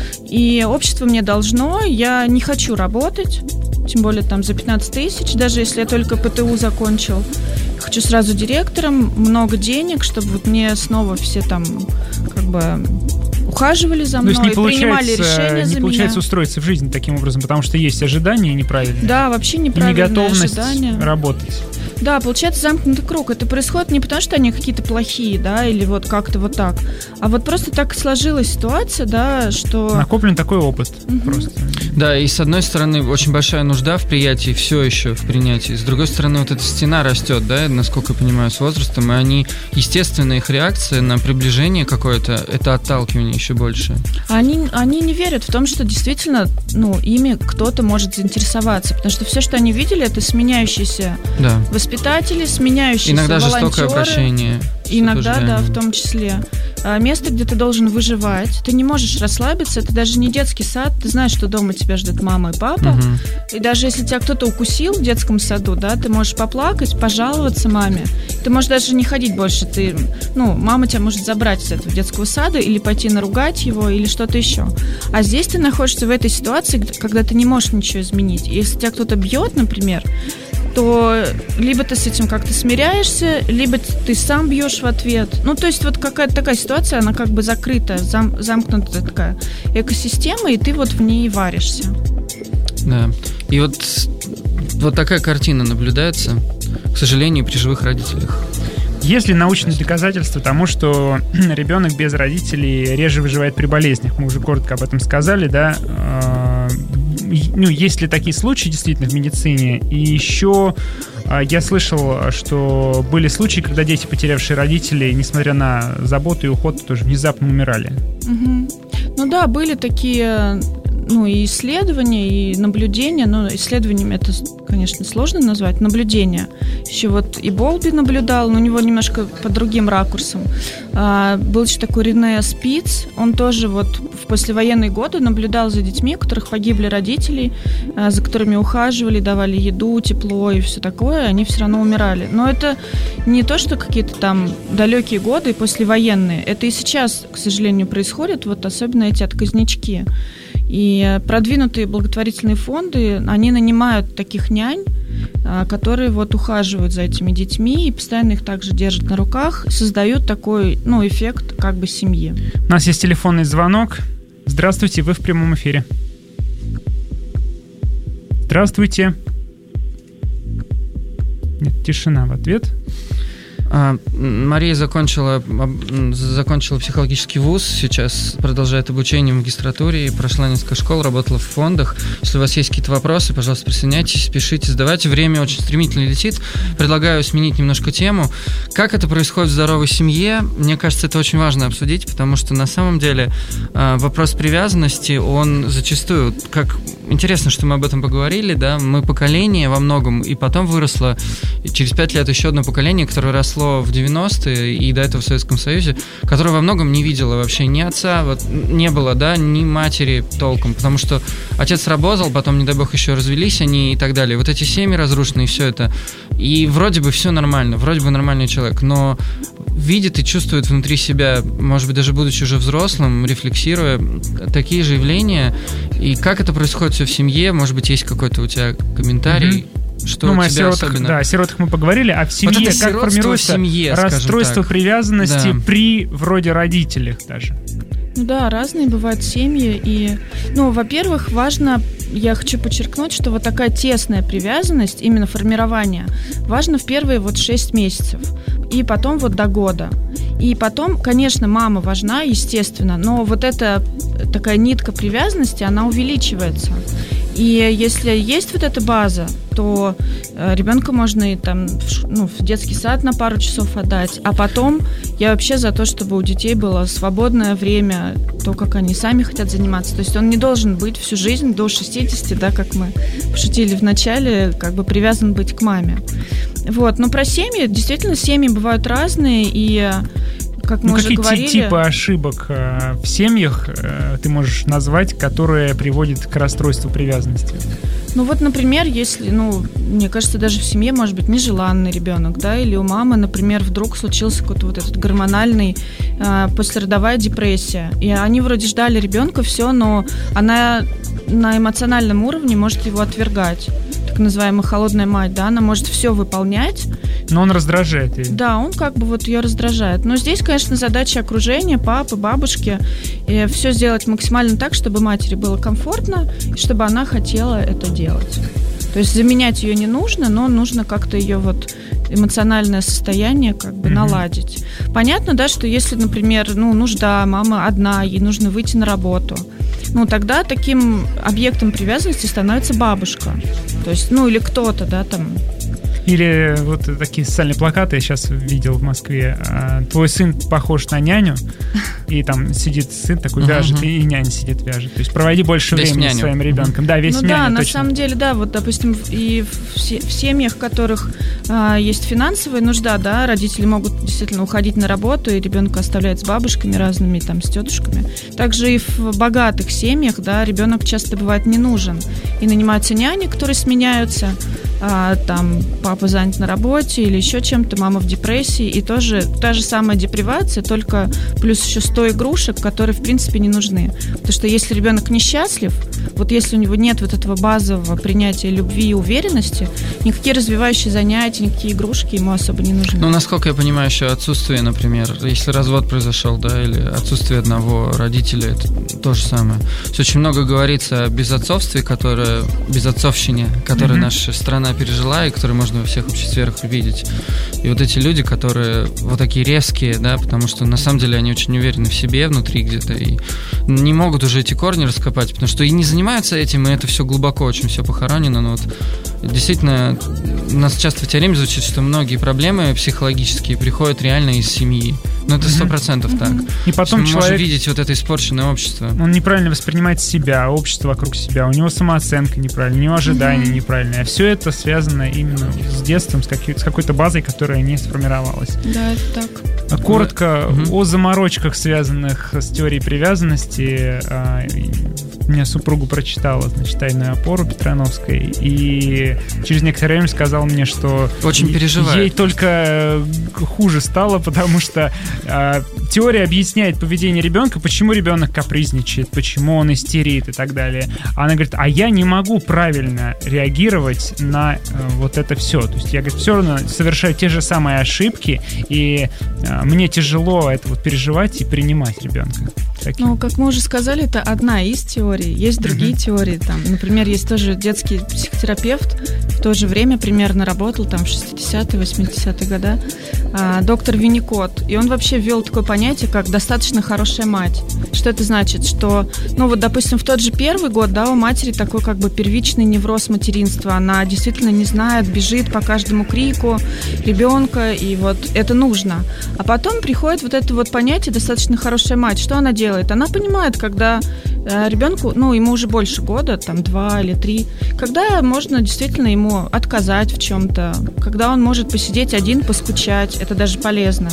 и общество мне должно, я не хочу работать, тем более там за 15 тысяч, даже если я только ПТУ закончил. Хочу сразу директором, много денег, чтобы вот мне снова все там как бы ухаживали за мной, принимали решения за меня. Не получается устроиться в жизнь таким образом, потому что есть ожидания неправильные. Да, вообще неправильные ожидания. И неготовность работать. Да, получается замкнутый круг. Это происходит не потому, что они какие-то плохие, да, или вот как-то вот так, а вот просто так сложилась ситуация, да, что... Накоплен такой опыт просто. Да, и с одной стороны очень большая нужда в приятии, все еще в принятии. С другой стороны, вот эта стена растет, да, насколько я понимаю, с возрастом, и они, естественно, их реакция на приближение какое-то, это отталкивание еще больше. Они не верят в том, что действительно, ими кто-то может заинтересоваться, потому что все, что они видели, это сменяющиеся воспитатели, сменяющиеся иногда волонтеры. Жестокое обращение. Иногда, да, в том числе. Место, где ты должен выживать. Ты не можешь расслабиться. Это даже не детский сад. Ты знаешь, что дома тебя ждет мама и папа. И даже если тебя кто-то укусил в детском саду, да, ты можешь поплакать, пожаловаться маме. Ты можешь даже не ходить больше. Мама тебя может забрать из этого детского сада или пойти наругать его, или что-то еще. А здесь ты находишься в этой ситуации, когда ты не можешь ничего изменить. И если тебя кто-то бьет, например, то либо ты с этим как-то смиряешься, либо ты сам бьешь в ответ. То есть вот какая-то такая ситуация, она как бы закрытая, замкнутая такая экосистема, и ты вот в ней варишься. Да. И вот такая картина наблюдается, к сожалению, при живых родителях. Есть ли научные доказательства тому, что ребенок без родителей реже выживает при болезнях? Мы уже коротко об этом сказали, да? Есть ли такие случаи действительно в медицине? И еще я слышал, что были случаи, когда дети, потерявшие родителей, несмотря на заботу и уход, тоже внезапно умирали. Да, были такие и исследования, и наблюдения. Но исследованиями это, конечно, сложно назвать. Наблюдения. Еще вот и Болби наблюдал, но у него немножко под другим ракурсом. Был еще такой Рене Спиц. Он тоже вот в послевоенные годы наблюдал за детьми, у которых погибли родители, за которыми ухаживали, давали еду, тепло и все такое. Они все равно умирали. Но это не то, что какие-то там далекие годы послевоенные. Это и сейчас, к сожалению, происходит. Вот особенно эти отказнички. И продвинутые благотворительные фонды, они нанимают таких нянь, которые вот ухаживают за этими детьми и постоянно их также держат на руках, создают такой, эффект как бы семьи. У нас есть телефонный звонок. Здравствуйте, вы в прямом эфире. Здравствуйте. Нет, тишина в ответ. Мария закончила психологический вуз, сейчас продолжает обучение в магистратуре, прошла несколько школ, работала в фондах. Если у вас есть какие-то вопросы, пожалуйста, присоединяйтесь, пишите, задавайте. Время очень стремительно летит. Предлагаю сменить немножко тему. Как это происходит в здоровой семье? Мне кажется, это очень важно обсудить, потому что на самом деле вопрос привязанности, он зачастую, как интересно, что мы об этом поговорили, да, мы поколение во многом, и потом выросло через 5 лет еще одно поколение, которое росло в 90-е и до этого в Советском Союзе, которое во многом не видело вообще ни отца, вот, не было, да, ни матери толком, потому что отец работал, потом, не дай бог, еще развелись они и так далее. Вот эти семьи разрушенные, все это. И вроде бы все нормально, вроде бы нормальный человек, но видит и чувствует внутри себя, может быть, даже будучи уже взрослым, рефлексируя, такие же явления. И как это происходит все в семье? Может быть, есть какой-то у тебя комментарий? Что мы о сиротах мы поговорили, а в семье вот как формируется расстройство привязанности при вроде родителях даже? Да, разные бывают семьи. И, во-первых, важно, я хочу подчеркнуть, что вот такая тесная привязанность, именно формирование, важно в первые 6 месяцев. И потом до года. И потом, конечно, мама важна, естественно, но вот эта такая нитка привязанности, она увеличивается. И если есть вот эта база, то ребенка можно и в детский сад на пару часов отдать. А потом я вообще за то, чтобы у детей было свободное время, то, как они сами хотят заниматься. То есть он не должен быть всю жизнь до 60, да, как мы пошутили в начале, привязан быть к маме. Но про семьи, действительно, семьи бывают разные, и как мы уже говорили... Какие типы ошибок в семьях ты можешь назвать, которые приводят к расстройству привязанности? Например, если, мне кажется, даже в семье может быть нежеланный ребенок, да, или у мамы, например, вдруг случился какой-то этот гормональный послеродовая депрессия, и они вроде ждали ребенка, все, но она на эмоциональном уровне может его отвергать. Так называемая холодная мать, да, она может все выполнять. Но он раздражает ее. Да, он ее раздражает. Но здесь, конечно, задача окружения, папы, бабушки, и все сделать максимально так, чтобы матери было комфортно, и чтобы она хотела это делать. То есть заменять ее не нужно, но нужно как-то ее эмоциональное состояние наладить. Понятно, да, что если, например, нужда, мама одна, ей нужно выйти на работу, тогда таким объектом привязанности становится бабушка. То есть, или кто-то, да, там. Или такие социальные плакаты я сейчас видел в Москве. Твой сын похож на няню, и там сидит сын такой вяжет, и няня сидит вяжет. То есть проводи больше времени со своим ребенком. Да, весь няня, на точно. самом деле, да, допустим, и в семьях, в которых есть финансовая нужда, да, родители могут действительно уходить на работу, и ребенка оставляют с бабушками разными, там, с тетушками. Также и в богатых семьях, да, ребенок часто бывает не нужен. И нанимаются няни, которые сменяются, там папа занят на работе или еще чем-то, мама в депрессии, и тоже та же самая депривация, только плюс еще 100 игрушек, которые в принципе не нужны. Потому что если ребенок несчастлив, если у него нет этого базового принятия любви и уверенности, никакие развивающие занятия, никакие игрушки ему особо не нужны. Насколько я понимаю, еще отсутствие, например, если развод произошел, да, или отсутствие одного родителя, это то же самое. Очень много говорится о безотцовстве, безотцовщине, которую наша страна пережила и которые можно во всех общих сферах увидеть. И эти люди, которые такие резкие, да, потому что на самом деле они очень уверены в себе внутри где-то и не могут уже эти корни раскопать, потому что и не занимаются этим, и это все глубоко очень все похоронено, но действительно у нас часто в теореме звучит, что многие проблемы психологические приходят реально из семьи. Это 100% так. И потом мы человек... можем видеть это испорченное общество. Он неправильно воспринимает себя, общество вокруг себя. У него самооценка неправильная, у него ожидания неправильные. А все это связано именно с детством, с какой-то базой, которая не сформировалась. Да, это так. Коротко о заморочках, связанных с теорией привязанности. У меня супругу прочитала, «Тайную опору» Петрановской, и через некоторое время сказала мне, что очень переживает. Ей только хуже стало, потому что теория объясняет поведение ребенка, почему ребенок капризничает, почему он истерит и так далее. Она говорит, а я не могу правильно реагировать на это все. То есть я, говорит, все равно совершаю те же самые ошибки, и мне тяжело это переживать и принимать ребенка. Как мы уже сказали, это одна из теорий. Есть другие теории. Там, например, есть тоже детский психотерапевт, то же время примерно работал, там, в 60-е, 80-е годы, доктор Винникот. И он вообще ввел такое понятие, как «достаточно хорошая мать». Что это значит? Что, ну вот, допустим, в тот же первый год, да, у матери такой как бы первичный невроз материнства. Она действительно не знает, бежит по каждому крику ребенка, и вот это нужно. А потом приходит вот это вот понятие «достаточно хорошая мать». Что она делает? Она понимает, когда ребенку, ну, ему уже больше года, там, 2 или 3, когда можно действительно ему отказать в чем-то, когда он может посидеть один, поскучать, это даже полезно.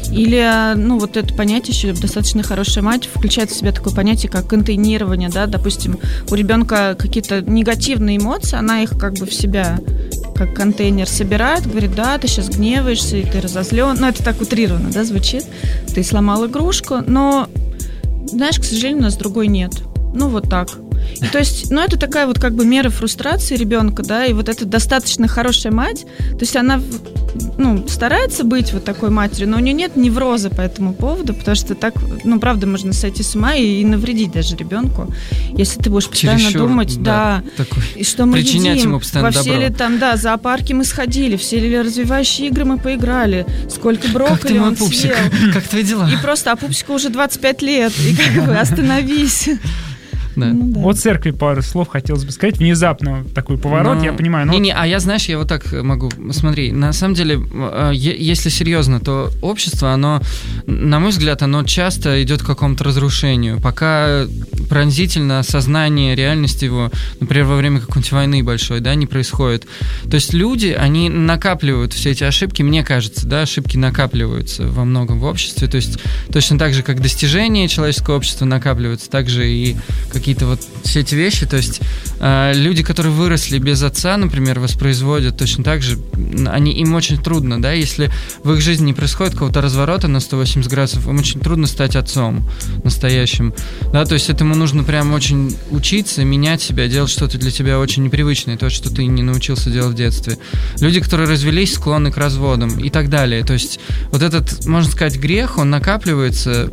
Или, ну, вот это понятие еще «достаточно хорошая мать» включает в себя такое понятие, как контейнирование, да, допустим, у ребенка какие-то негативные эмоции, она их как бы в себя как контейнер собирает, говорит, да, ты сейчас гневаешься, и ты разозлен, ну, это так утрированно, да, звучит, ты сломал игрушку, но, знаешь, к сожалению, у нас другой нет. Ну, вот так. И, то есть, ну, это такая вот как бы мера фрустрации ребенка, да, и вот эта достаточно хорошая мать, то есть она, ну, старается быть вот такой матерью, но у нее нет невроза по этому поводу, потому что так, ну, правда, можно сойти с ума и навредить даже ребенку, если ты будешь постоянно чересчур, думать, да, и что мы едим, во все ли там, да, зоопарки мы сходили, все ли развивающие игры мы поиграли, сколько брокколи он съел. Как твои дела? И просто, а пупсику уже 25 лет, и как бы остановись. Да. Ну, да. О церкви пару слов хотелось бы сказать. Внезапно такой поворот, я понимаю. Но... а я, знаешь, я вот так могу. Смотри, на самом деле, если серьезно, то общество, оно, на мой взгляд, оно часто идет к какому-то разрушению. Пока пронзительно осознание реальности его, например, во время какой-нибудь войны большой, да, не происходит. То есть люди, они накапливают все эти ошибки, мне кажется, да, ошибки накапливаются во многом в обществе. То есть точно так же, как достижения человеческого общества накапливаются, так же и какие-то вот все эти вещи, то есть люди, которые выросли без отца, например, воспроизводят точно так же, им очень трудно, да, если в их жизни не происходит какого-то разворота на 180 градусов, им очень трудно стать отцом настоящим, да, то есть этому нужно прям очень учиться, менять себя, делать что-то для тебя очень непривычное, то, что ты не научился делать в детстве. Люди, которые развелись, склонны к разводам и так далее, то есть вот этот, можно сказать, грех, он накапливается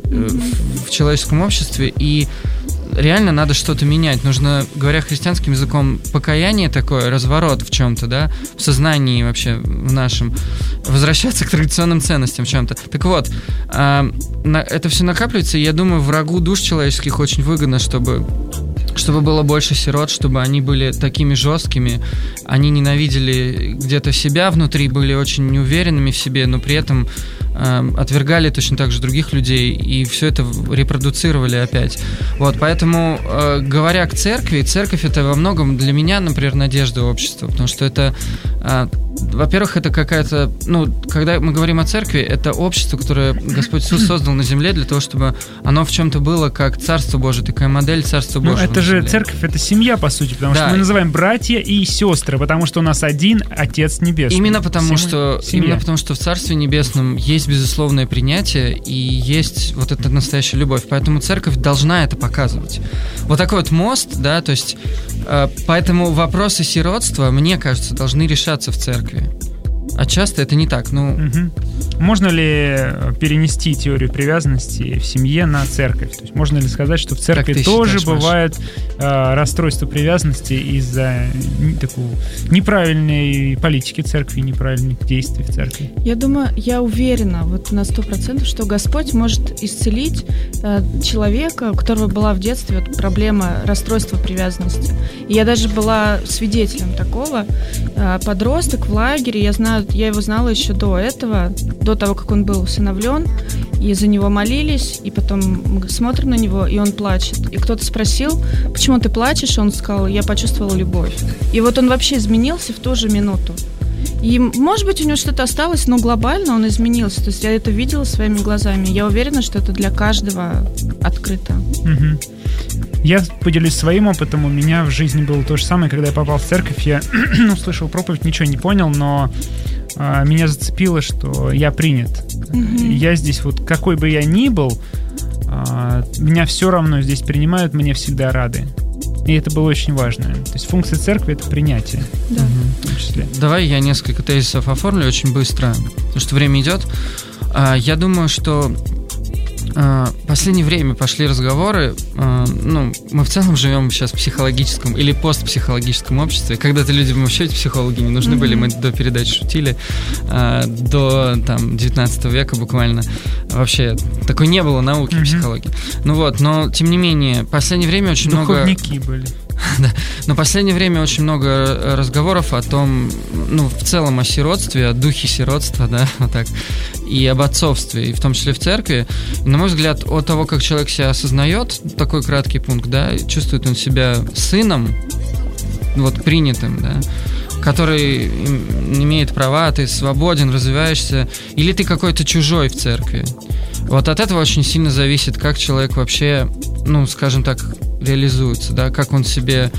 в человеческом обществе, и реально надо что-то менять. Нужно, говоря христианским языком, покаяние такое, разворот в чем-то, да, в сознании вообще в нашем, возвращаться к традиционным ценностям в чем-то. Так вот, это все накапливается, и я думаю, врагу душ человеческих очень выгодно, чтобы было больше сирот, чтобы они были такими жесткими, они ненавидели где-то себя внутри, были очень неуверенными в себе, но при этом отвергали точно так же других людей, и все это репродуцировали опять. Вот, поэтому, говоря к церкви, церковь — это во многом для меня, например, надежда общества, потому что это, во-первых, это какая-то, ну, когда мы говорим о церкви, это общество, которое Господь Иисус создал на земле для того, чтобы оно в чем-то было как Царство Божие, такая модель Царства Божьего. Ну, это же церковь, это семья, по сути, потому что мы называем братья и сестры, потому что у нас один Отец Небесный. Именно потому что в Царстве Небесном есть безусловное принятие и есть вот эта настоящая любовь, поэтому церковь должна это показывать. Вот такой вот мост, да, то есть поэтому вопросы сиротства, мне кажется, должны решаться в церкви. А часто это не так. Можно ли перенести теорию привязанности в семье на церковь? То есть можно ли сказать, что в церкви тоже бывает расстройство привязанности из-за такой неправильной политики церкви, неправильных действий в церкви? Я думаю, я уверена вот на 100%, что Господь может исцелить человека, у которого была в детстве вот проблема расстройства привязанности. И я даже была свидетелем такого. Подросток в лагере, я его знала еще до этого, до того, как он был усыновлен, и за него молились, и потом смотрим на него, и он плачет. И кто-то спросил, почему ты плачешь? И он сказал, я почувствовал любовь. И вот он вообще изменился в ту же минуту. И, может быть, у него что-то осталось, но глобально он изменился. То есть я это видела своими глазами. Я уверена, что это для каждого открыто. Я поделюсь своим опытом. У меня в жизни было то же самое, когда я попал в церковь. Я слышал проповедь, ничего не понял, но меня зацепило, что я принят. Я здесь вот, какой бы я ни был, меня все равно здесь принимают, мне всегда рады. И это было очень важно. То есть функция церкви — это принятие. Да. В том числе. Давай я несколько тезисов оформлю очень быстро, потому что время идет. Я думаю, что в последнее время пошли разговоры, мы в целом живем сейчас в психологическом или постпсихологическом обществе. Когда-то людям вообще эти психологи не нужны были, мы до передачи шутили, до 19 века буквально. Вообще, такой не было науки психологии. Но тем не менее, в последнее время очень много... Духовники были. Да. Но в последнее время очень много разговоров о том, в целом о сиротстве, о духе сиротства, да, вот так, и об отцовстве, и в том числе в церкви. И, на мой взгляд, от того, как человек себя осознает, такой краткий пункт, да, чувствует он себя сыном, принятым, да, который имеет права, ты свободен, развиваешься, или ты какой-то чужой в церкви. Вот от этого очень сильно зависит, как человек вообще, скажем так, реализуется, да, как он себя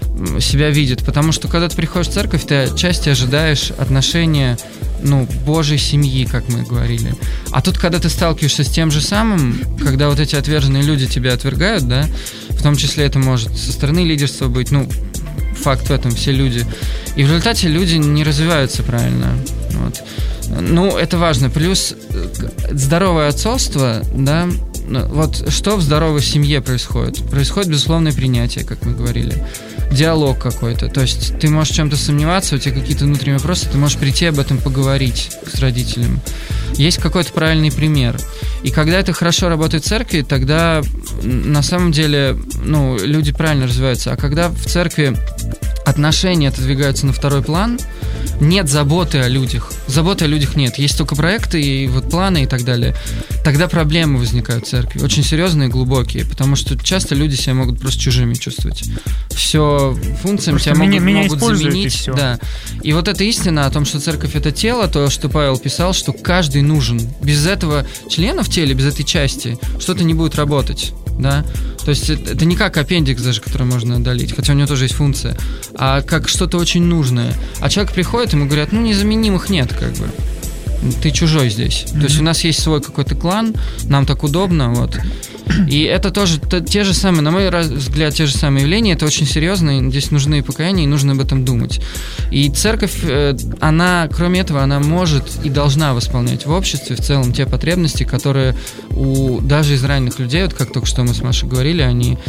видит. Потому что, когда ты приходишь в церковь, ты отчасти ожидаешь отношения, Божьей семьи, как мы говорили. А тут, когда ты сталкиваешься с тем же самым, когда вот эти отверженные люди тебя отвергают, да, в том числе это может со стороны лидерства быть, факт в этом, все люди. И в результате люди не развиваются правильно. Вот. Это важно. Плюс здоровое отцовство, да, вот что в здоровой семье происходит? Происходит безусловное принятие, как мы говорили. Диалог какой-то. То есть ты можешь в чем-то сомневаться, у тебя какие-то внутренние вопросы, ты можешь прийти об этом поговорить с родителем. Есть какой-то правильный пример. И когда это хорошо работает в церкви, тогда на самом деле, люди правильно развиваются. А когда в церкви отношения отодвигаются на второй план, нет заботы о людях. Заботы о людях нет. Есть только проекты и планы и так далее. Тогда проблемы возникают в церкви. Очень серьезные и глубокие. Потому что часто люди себя могут просто чужими чувствовать. Все функциями тебя могут заменить. И да. И вот эта истина о том, что церковь — это тело, то, что Павел писал, что каждый нужен. Без этого члена в теле, без этой части, что-то не будет работать. Да? То есть это не как аппендикс даже, который можно удалить, хотя у него тоже есть функция, а как что-то очень нужное. А человек приходит, ему говорят, незаменимых нет, как бы. Ты чужой здесь. То есть у нас есть свой какой-то клан, нам так удобно, вот. И это тоже те же самые, на мой взгляд, те же самые явления. Это очень серьезно, и здесь нужны покаяния, и нужно об этом думать. И церковь, она, кроме этого, она может и должна восполнять в обществе в целом те потребности, которые у даже израненных людей, вот как только что мы с Машей говорили, они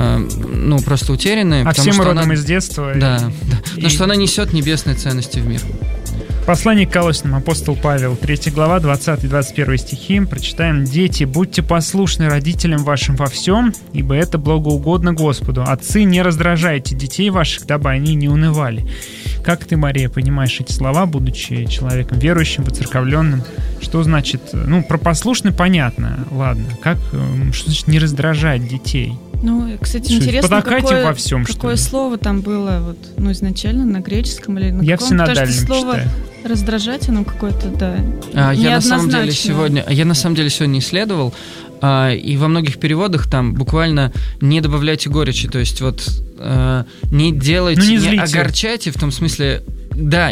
просто утеряны. А все мы родом из детства. Да. Потому что она несет небесные ценности в мир. Послание к Колоссянам, апостол Павел, 3 глава, 20-21 стихи. Прочитаем. «Дети, будьте послушны родителям вашим во всем, ибо это благоугодно Господу. Отцы, не раздражайте детей ваших, дабы они не унывали». Как ты, Мария, понимаешь эти слова, будучи человеком верующим, воцерковленным? Что значит... про послушный понятно, ладно. Что значит не раздражать детей? Кстати, интересно, какое слово там было изначально на греческом или на каком? Я в синодальном слово читаю. Раздражать, оно какое-то, да. Я на самом деле сегодня исследовал, и во многих переводах там буквально не добавляйте горечи, то есть не делайте, не огорчайте, в том смысле, да,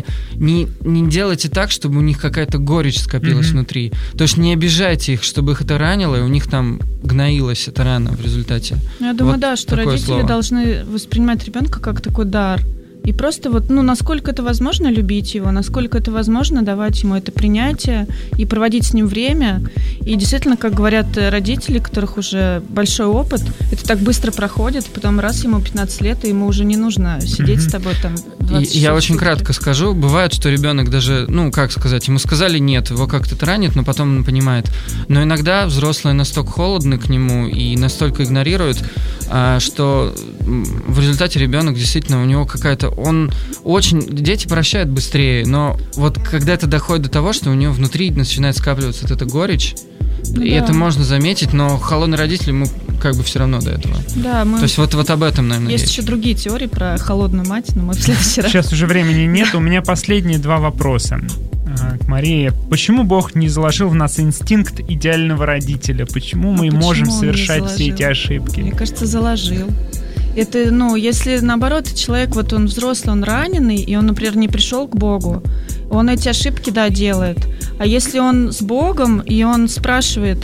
не делайте так, чтобы у них какая-то горечь скопилась внутри. То есть не обижайте их, чтобы их это ранило, и у них там гноилась эта рана в результате. Я думаю, что родители должны воспринимать ребенка как такой дар. И просто насколько это возможно любить его, насколько это возможно давать ему это принятие и проводить с ним время. И действительно, как говорят родители, у которых уже большой опыт, это так быстро проходит, потом раз ему 15 лет, и ему уже не нужно сидеть с тобой там 20 Я очень кратко скажу. Бывает, что ребенок даже, ему сказали нет, его как-то ранит, но потом он понимает. Но иногда взрослые настолько холодны к нему и настолько игнорируют, что в результате ребенок действительно, у него какая-то... Дети прощают быстрее, но вот когда это доходит до того, что у него внутри начинает скапливаться вот эта горечь, и это можно заметить, но холодный родитель, ему как бы все равно до этого. Да, То есть вот об этом, наверное, есть еще другие теории про холодную мать, но мы в следующий раз. Сейчас уже времени нет, у меня последние 2 вопроса. Мария, почему Бог не заложил в нас инстинкт идеального родителя? Почему мы можем совершать все эти ошибки? Мне кажется, заложил. Это, если наоборот человек, он взрослый, он раненый, и он, например, не пришел к Богу, он эти ошибки, делает. А если он с Богом, и он спрашивает,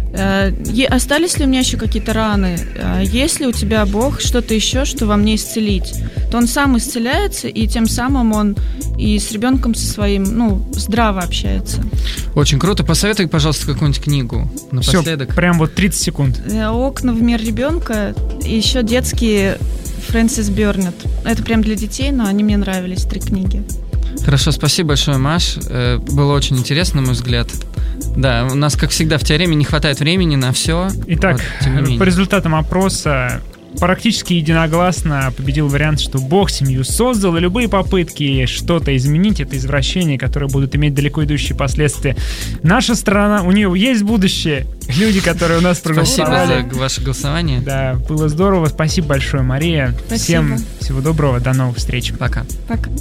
Остались ли у меня еще какие-то раны? Есть ли у тебя Бог что-то еще, что во мне исцелить? То он сам исцеляется, и тем самым он и с ребенком со своим, здраво общается. Очень круто. Посоветуй, пожалуйста, какую-нибудь книгу напоследок. Все, прям 30 секунд. «Окна в мир ребенка», и еще детские Фрэнсис Бёрнетт. Это прям для детей, но они мне нравились, 3 книги. Хорошо, спасибо большое, Маш. Было очень интересно, на мой взгляд. Да, у нас, как всегда, в теореме не хватает времени на все. Итак, по результатам опроса практически единогласно победил вариант, что Бог семью создал, и любые попытки что-то изменить — это извращения, которые будут иметь далеко идущие последствия. Наша страна, у нее есть будущее. Люди, которые у нас проголосовали. Спасибо за ваше голосование. Да, было здорово. Спасибо большое, Мария. Спасибо. Всем всего доброго. До новых встреч. Пока. Пока.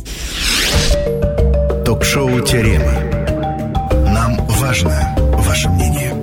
Ток-шоу «Теорема». Нам важно ваше мнение.